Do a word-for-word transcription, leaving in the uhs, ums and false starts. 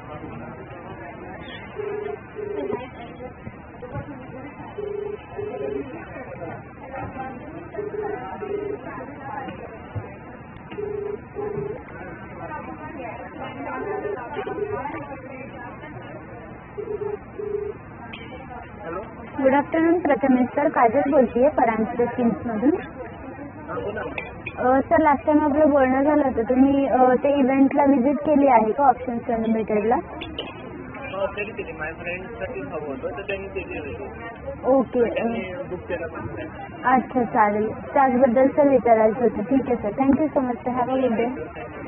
Good afternoon Prathamesh sir, Kajal बोलते परांजपे स्कीम्समधून. Sir last time आपलं बोलणं झालं होतं, तुम्ही ते इव्हेंटला व्हिजिट केली आहे का ऑप्शन्स अनलिमिटेडला? ओके, अच्छा चालेल, त्याचबद्दल सर विचारायचं होतं. ठीक आहे sir, thank you so much sir, have a good day.